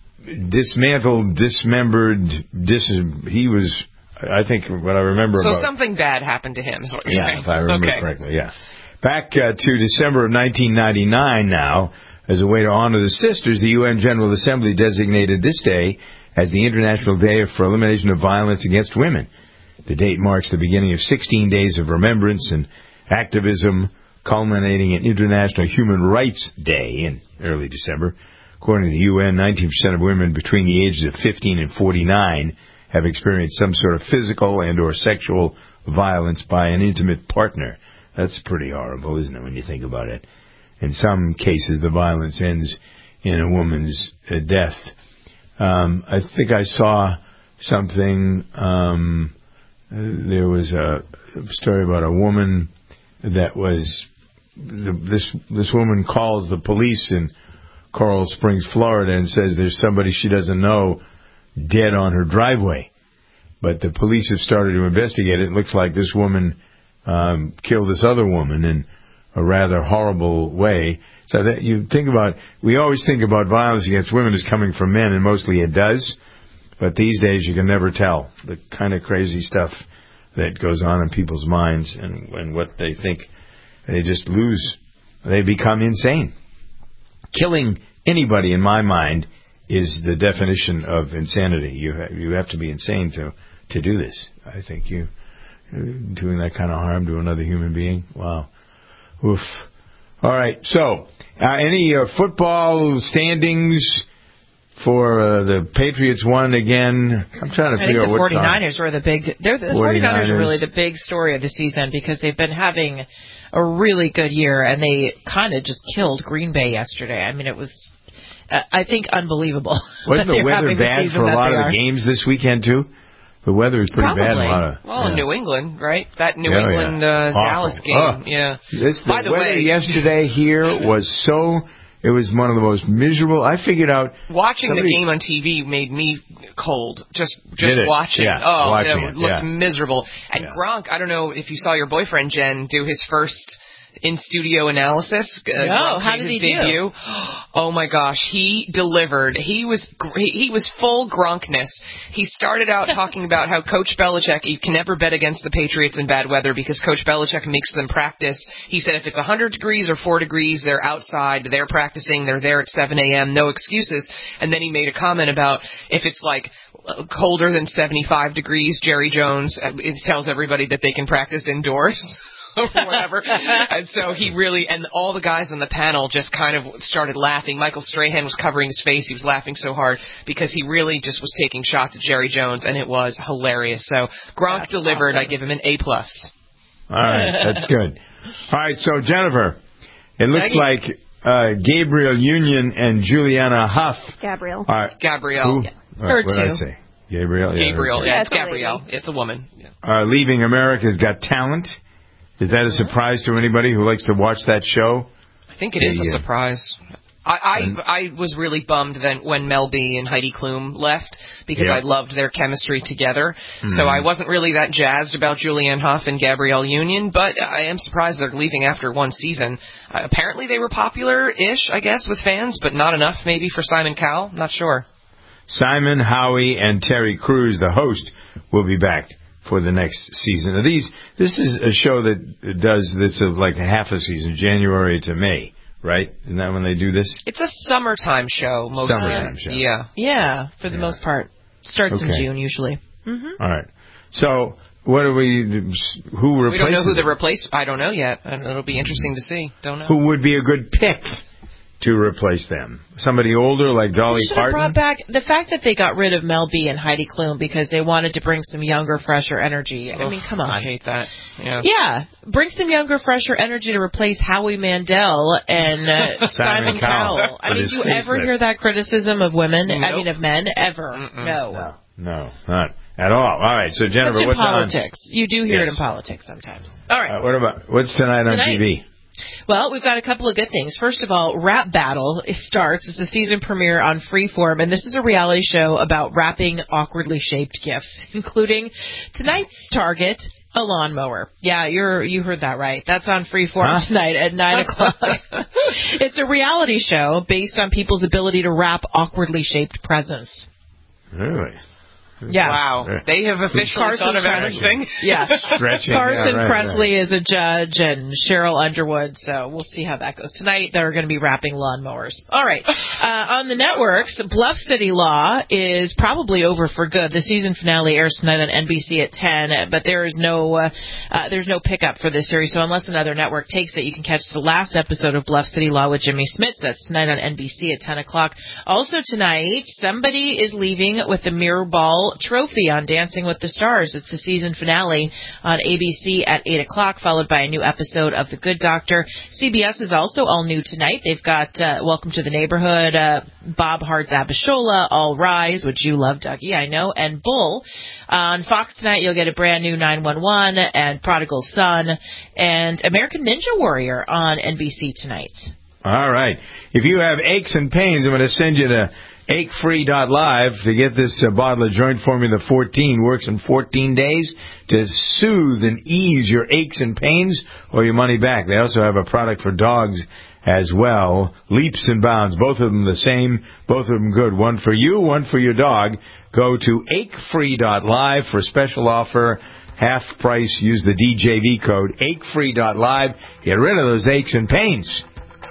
dismantled, dismembered. Dis, he was, I think, what I remember. So about, something bad happened to him. Is what you're yeah, saying. if I remember okay. correctly. Yeah. Back uh, to December of nineteen ninety-nine. Now, as a way to honor the sisters, the U N General Assembly designated this day as the International Day for Elimination of Violence Against Women. The date marks the beginning of sixteen days of remembrance and activism, culminating in International Human Rights Day in early December. According to the U N, nineteen percent of women between the ages of fifteen and forty-nine have experienced some sort of physical and or sexual violence by an intimate partner. That's pretty horrible, isn't it, when you think about it? In some cases, the violence ends in a woman's uh, death. Um, I think I saw something... Um, Uh, there was a story about a woman that was the, this this woman calls the police in Coral Springs, Florida, and says there's somebody she doesn't know dead on her driveway. But the police have started to investigate it. It looks like this woman um, killed this other woman in a rather horrible way. So that you think about, we always think about violence against women as coming from men, and mostly it does. But these days, you can never tell the kind of crazy stuff that goes on in people's minds and, and what they think. They just lose. They become insane. Killing anybody, in my mind, is the definition of insanity. You ha- you have to be insane to, to do this. I think you doing that kind of harm to another human being. Wow. Oof. All right. So, uh, any uh, football standings for uh, the Patriots won again? I'm trying to I figure out what I think the 49ers were the big... They're the 49ers are really the big story of the season, because they've been having a really good year, and they kind of just killed Green Bay yesterday. I mean, it was, uh, I think, unbelievable. Wasn't the weather bad for a lot of the games this weekend, too? the weather is pretty Probably. bad in a lot of... Well, yeah. New England, right? That New Yeah, England yeah. uh, Dallas game. Oh. Yeah. This, the By the weather way, yesterday here was so... It was one of the most miserable... I figured out... watching somebody, the game on T V made me cold. Just just Did it? watching. Yeah, oh, watching it it, looked yeah. miserable. And Yeah. Gronk, I don't know if you saw your boyfriend, Jen, do his first in-studio analysis. Uh, No, Gronk how made did his he do? debut. Oh my gosh, he delivered. He was gr- he was full Gronkness. He started out talking about how Coach Belichick, you can never bet against the Patriots in bad weather because Coach Belichick makes them practice. He said if it's one hundred degrees or four degrees, they're outside, they're practicing, they're there at seven a.m., no excuses. And then he made a comment about if it's like colder than seventy-five degrees, Jerry Jones, it tells everybody that they can practice indoors. Or whatever. And so he really, and all the guys on the panel just kind of started laughing. Michael Strahan was covering his face. He was laughing so hard because he really just was taking shots at Jerry Jones, and it was hilarious. So Gronk That's delivered. awesome. I give him an A plus. All right, that's good. All right, so Jennifer, it looks Maggie. like uh, Gabriel Union and Juliana Huff Gabriel. are... Gabrielle. Who? Her What did I too. say? Gabriel? Yeah, Gabriel. okay. Yeah, it's That's a lady. Gabrielle. It's a woman. Yeah. Are leaving America's Got Talent. Is that a surprise to anybody who likes to watch that show? I think it is Yeah. a surprise. I, I I was really bummed then when Mel B and Heidi Klum left because Yeah. I loved their chemistry together. Mhm. So I wasn't really that jazzed about Julianne Hough and Gabrielle Union, but I am surprised they're leaving after one season. Uh, apparently they were popular-ish, I guess, with fans, but not enough maybe for Simon Cowell. Not sure. Simon, Howie, and Terry Crews, the host, will be back for the next season. Now these, this is a show that does that's a, like a half a season, January to May, right? Isn't that when they do this? It's a summertime show mostly. Summertime show. Yeah. Yeah, for the most part. Starts Okay. in June usually. Mm-hmm. All right. So what do we? Who replaces? We don't know who the them? replace. I don't know yet. And it'll be interesting to see. Don't know. Who would be a good pick to replace them? Somebody older like Dolly They should have Parton? brought back the fact that they got rid of Mel B and Heidi Klum because they wanted to bring some younger, fresher energy. I mean, come on. I hate that. Yeah. Yeah, bring some younger, fresher energy to replace Howie Mandel and uh, Simon Simon Cowell. Cowell. I With mean, his do you face ever lift. hear that criticism of women? I Nope. mean, of men? Ever? Mm-mm. No. No, no, not at all. All right. So Jennifer, It's in what's on? politics. You do hear it Yes. in politics sometimes. All right. Uh, what about what's tonight on Tonight? T V? Well, we've got a couple of good things. First of all, Rap Battle it starts. It's a season premiere on Freeform, and this is a reality show about wrapping awkwardly shaped gifts, including tonight's target, a lawnmower. Yeah, you're you heard that right. That's on Freeform Huh? tonight at nine o'clock. It's a reality show based on people's ability to wrap awkwardly shaped presents. Really? Yeah. Wow. They have officially Carson thought of Presley. everything. Yeah. Stretching. Carson yeah, right, Presley is a judge and Cheryl Underwood, so we'll see how that goes. Tonight they're going to be wrapping lawnmowers. All right. Uh, on the networks, Bluff City Law is probably over for good. The season finale airs tonight on N B C at ten, but there is no uh, uh, there's no pickup for this series, so unless another network takes it, you can catch the last episode of Bluff City Law with Jimmy Smits. That's tonight on N B C at ten o'clock. Also tonight, somebody is leaving with the Mirror Ball Trophy on Dancing with the Stars. It's the season finale on A B C at eight o'clock, followed by a new episode of The Good Doctor. C B S is also all new tonight. They've got uh, Welcome to the Neighborhood, uh, Bob Hart's Abishola, All Rise, which you love, Dougie, I know, and Bull. Uh, on Fox tonight, you'll get a brand new nine one one and Prodigal Son and American Ninja Warrior on N B C tonight. All right. If you have aches and pains, I'm going to send you to ache free dot live to get this uh, bottle of Joint Formula fourteen. Works in fourteen days to soothe and ease your aches and pains or your money back. They also have a product for dogs as well. Leaps and Bounds. Both of them the same. Both of them good. One for you, one for your dog. Go to ache free dot live for a special offer. Half price. Use the D J V code ache free dot live. Get rid of those aches and pains.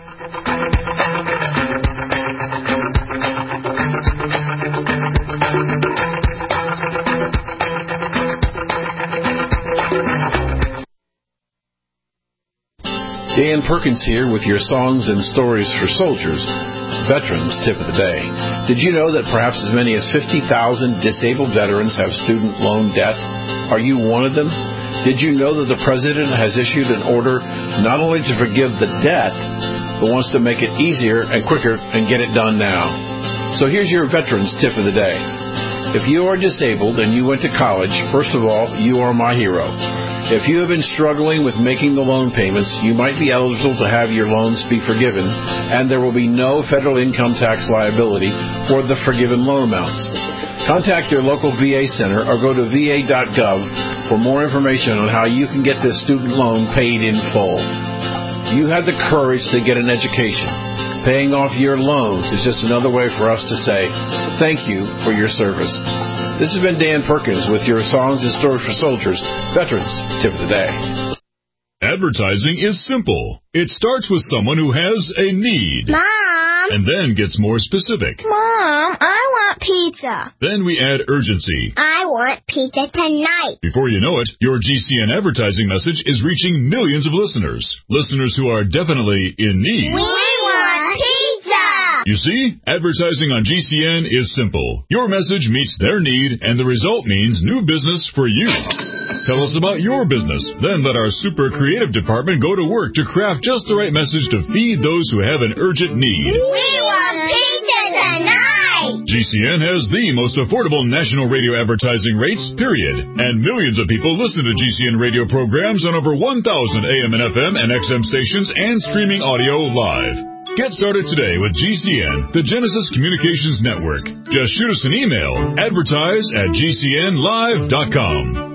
Dan Perkins here with your songs and stories for soldiers. Veterans Tip of the Day. Did you know that perhaps as many as fifty thousand disabled veterans have student loan debt? Are you one of them? Did you know that the President has issued an order not only to forgive the debt, but wants to make it easier and quicker and get it done now? So here's your Veterans Tip of the Day. If you are disabled and you went to college, first of all, you are my hero. If you have been struggling with making the loan payments, you might be eligible to have your loans be forgiven, and there will be no federal income tax liability for the forgiven loan amounts. Contact your local V A center or go to V A dot gov for more information on how you can get this student loan paid in full. You had the courage to get an education. Paying off your loans is just another way for us to say thank you for your service. This has been Dan Perkins with your Songs and Stories for Soldiers Veterans Tip of the Day. Advertising is simple. It starts with someone who has a need. Mom! And then gets more specific. Mom, I want pizza. Then we add urgency. I want pizza tonight. Before you know it, your G C N advertising message is reaching millions of listeners. Listeners who are definitely in need. We want pizza! You see, advertising on G C N is simple. Your message meets their need, and the result means new business for you. Tell us about your business. Then let our super creative department go to work to craft just the right message to feed those who have an urgent need. We want pizza tonight! G C N has the most affordable national radio advertising rates, period. And millions of people listen to G C N radio programs on over one thousand A M and F M and X M stations and streaming audio live. Get started today with G C N, the Genesis Communications Network. Just shoot us an email, advertise at G C N live dot com.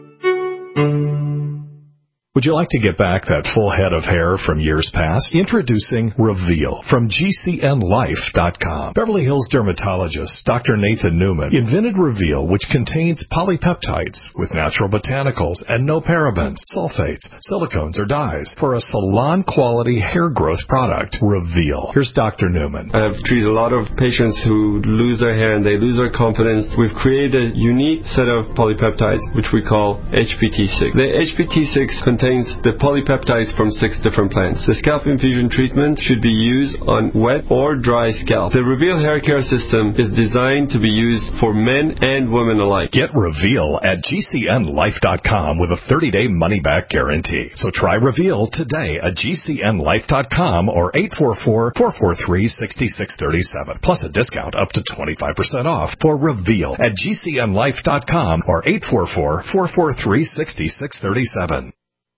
Would you like to get back that full head of hair from years past? Introducing Reveal from G C N life dot com. Beverly Hills dermatologist Doctor Nathan Newman invented Reveal, which contains polypeptides with natural botanicals and no parabens, sulfates, silicones, or dyes for a salon-quality hair growth product. Reveal. Here's Doctor Newman. I've treated a lot of patients who lose their hair and they lose their confidence. We've created a unique set of polypeptides, which we call H P T six. The H P T six contains the polypeptides from six different plants. The scalp infusion treatment should be used on wet or dry scalp. The Reveal hair care system is designed to be used for men and women alike. Get Reveal at G C N life dot com with a thirty-day money-back guarantee. So try Reveal today at G C N life dot com or eight four four, four four three, six six three seven. Plus a discount up to twenty-five percent off for Reveal at G C N life dot com or eight four four, four four three, six six three seven.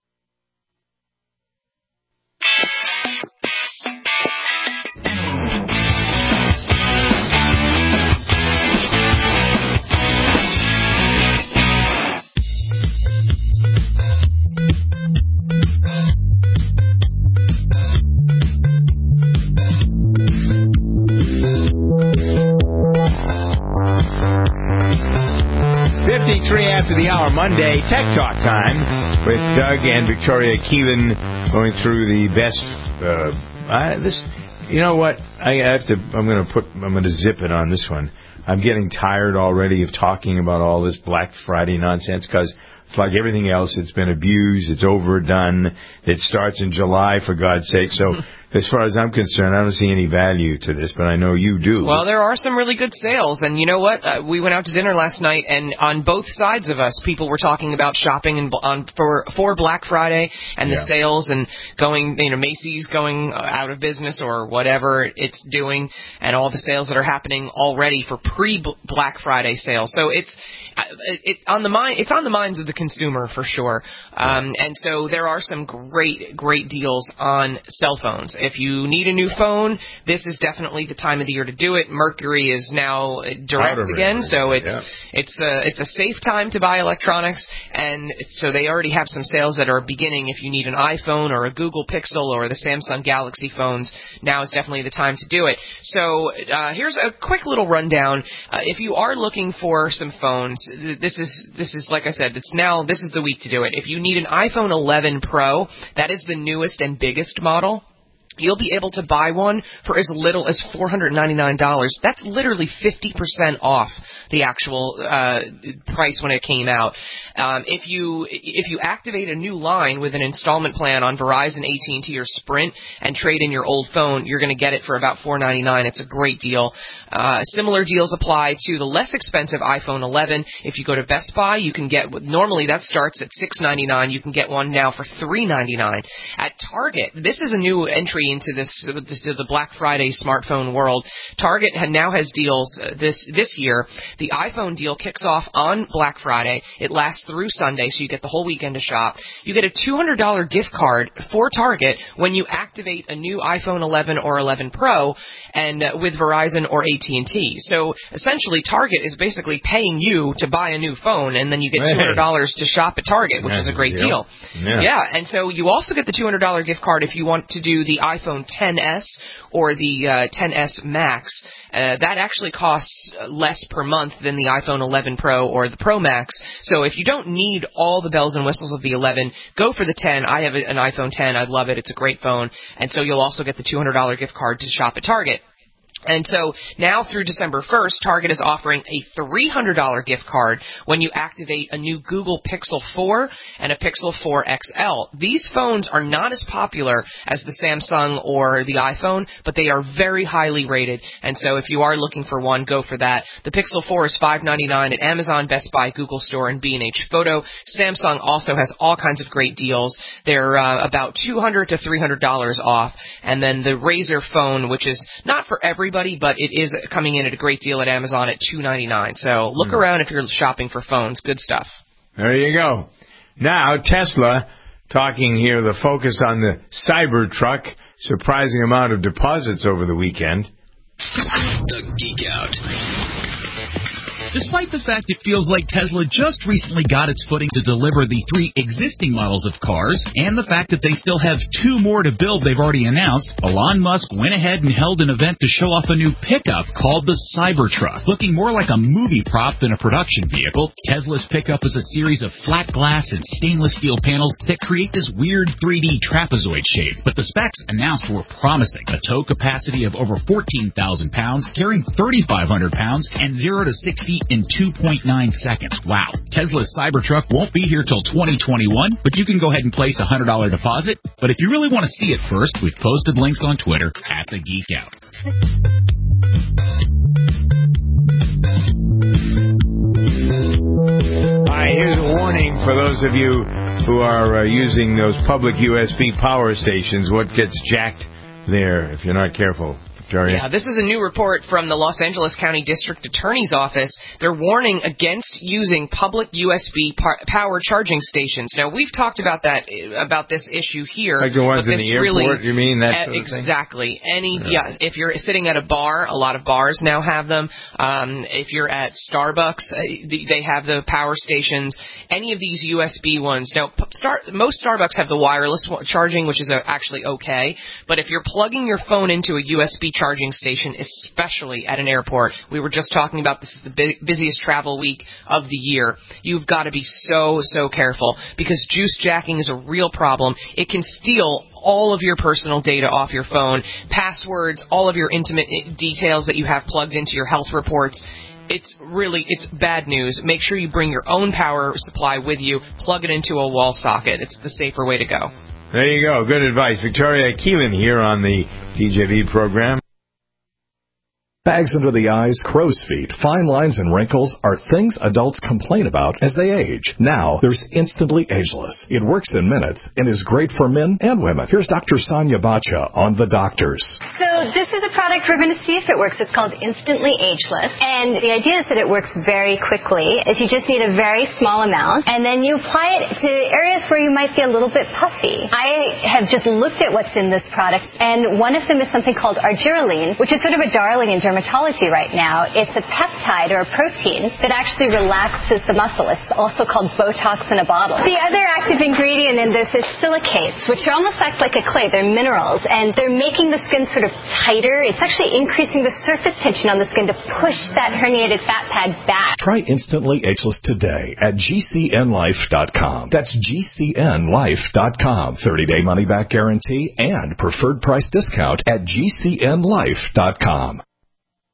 fifty-three after the hour, Monday, Tech Talk time with Doug and Victoria Keelan going through the best. Uh, I, this, you know what? I have to. I'm going to put. I'm going to zip it on this one. I'm getting tired already of talking about all this Black Friday nonsense because it's like everything else. It's been abused. It's overdone. It starts in July, for God's sake. So. As far as I'm concerned, I don't see any value to this, but I know you do. Well, there are some really good sales, and you know what? Uh, we went out to dinner last night, and on both sides of us, people were talking about shopping and on for for Black Friday and the Yeah. sales and going, you know, Macy's going out of business or whatever it's doing, and all the sales that are happening already for pre-Black Friday sales. So it's it, it on the mind. It's on the minds of the consumer for sure. Um, and so there are some great great deals on cell phones. If you need a new phone, this is definitely the time of the year to do it. Mercury is now direct again, so it's yeah. it's a it's a safe time to buy electronics, and so they already have some sales that are beginning. If you need an iPhone or a Google Pixel or the Samsung Galaxy phones, now is definitely the time to do it. So uh, here's a quick little rundown. Uh, if you are looking for some phones, this is this is like I said, it's now this is the week to do it. If you need an iPhone eleven Pro, that is the newest and biggest model. You'll be able to buy one for as little as four hundred ninety-nine dollars. That's literally fifty percent off the actual uh, price when it came out. Um, if you if you activate a new line with an installment plan on Verizon, A T and T, or Sprint and trade in your old phone, you're going to get it for about four hundred ninety-nine dollars. It's a great deal. Uh, similar deals apply to the less expensive iPhone eleven. If you go to Best Buy, you can get, normally that starts at six hundred ninety-nine dollars. You can get one now for three hundred ninety-nine dollars. At Target, this is a new entry entry into this, this the Black Friday smartphone world. Target now has deals uh, this this year. The iPhone deal kicks off on Black Friday. It lasts through Sunday, so you get the whole weekend to shop. You get a two hundred dollars gift card for Target when you activate a new iPhone eleven or eleven Pro and uh, with Verizon or A T and T. So essentially, Target is basically paying you to buy a new phone, and then you get two hundred dollars to shop at Target, which is a great deal. Yeah. yeah, and so you also get the two hundred dollars gift card if you want to do the iPhone X S or the uh, X S Max. Uh, that actually costs less per month than the iPhone eleven Pro or the Pro Max. So if you don't need all the bells and whistles of the eleven, go for the ten. I have an iPhone X. I love it. It's a great phone. And so you'll also get the two hundred dollars gift card to shop at Target. And so now through December first, Target is offering a three hundred dollars gift card when you activate a new Google Pixel four and a Pixel four X L. These phones are not as popular as the Samsung or the iPhone, but they are very highly rated. And so if you are looking for one, go for that. The Pixel four is five ninety-nine at Amazon, Best Buy, Google Store, and B and H Photo. Samsung also has all kinds of great deals. They're uh, about two hundred to three hundred dollars off. And then the Razer phone, which is not for everybody, but it is coming in at a great deal at Amazon at two ninety-nine. So look mm. around if you're shopping for phones. Good stuff. There you go. Now, Tesla, talking here, the focus on the Cybertruck, surprising amount of deposits over the weekend. The Geek Out. Despite the fact it feels like Tesla just recently got its footing to deliver the three existing models of cars, and the fact that they still have two more to build they've already announced, Elon Musk went ahead and held an event to show off a new pickup called the Cybertruck. Looking more like a movie prop than a production vehicle, Tesla's pickup is a series of flat glass and stainless steel panels that create this weird three D trapezoid shape. But the specs announced were promising. A tow capacity of over fourteen thousand pounds, carrying thirty-five hundred pounds, and zero to sixty in two point nine seconds. Wow. Tesla's Cybertruck won't be here till twenty twenty-one, but you can go ahead and place a one hundred dollars deposit. But if you really want to see it first, we've posted links on Twitter at The Geek Out. All right, here's a warning for those of you who are uh, using those public U S B power stations. What gets jacked there if you're not careful? Victoria. Yeah, this is a new report from the Los Angeles County District Attorney's Office. They're warning against using public U S B par- power charging stations. Now, we've talked about that about this issue here. Like the ones in the really, airport, you mean? That uh, sort of exactly. thing? Any, yeah. yeah, if you're sitting at a bar, a lot of bars now have them. Um, if you're at Starbucks, uh, they have the power stations. Any of these U S B ones. Now, start, most Starbucks have the wireless charging, which is uh, actually okay. But if you're plugging your phone into a U S B charging station, especially at an airport. We were just talking about this is the bu- busiest travel week of the year. You've got to be so, so careful because juice jacking is a real problem. It can steal all of your personal data off your phone, passwords, all of your intimate details that you have plugged into your health reports. It's really, it's bad news. Make sure you bring your own power supply with you. Plug it into a wall socket. It's the safer way to go. There you go. Good advice. Victoria Keelan here on the D J V program. Bags under the eyes, crow's feet, fine lines, and wrinkles are things adults complain about as they age. Now, there's Instantly Ageless. It works in minutes and is great for men and women. Here's Doctor Sonia Bacha on The Doctors. So this is a product we're going to see if it works. It's called Instantly Ageless. And the idea is that it works very quickly. Is you just need a very small amount, and then you apply it to areas where you might be a little bit puffy. I have just looked at what's in this product, and one of them is something called argireline, which is sort of a darling in dermatology right now. It's a peptide or a protein that actually relaxes the muscle. It's also called Botox in a bottle. The other active ingredient in this is silicates, which are almost act like a clay. They're minerals, and they're making the skin sort of tighter. It's actually increasing the surface tension on the skin to push that herniated fat pad back. Try Instantly Ageless today at G C N life dot com. That's G C N life dot com. thirty-day money-back guarantee and preferred price discount at G C N life dot com.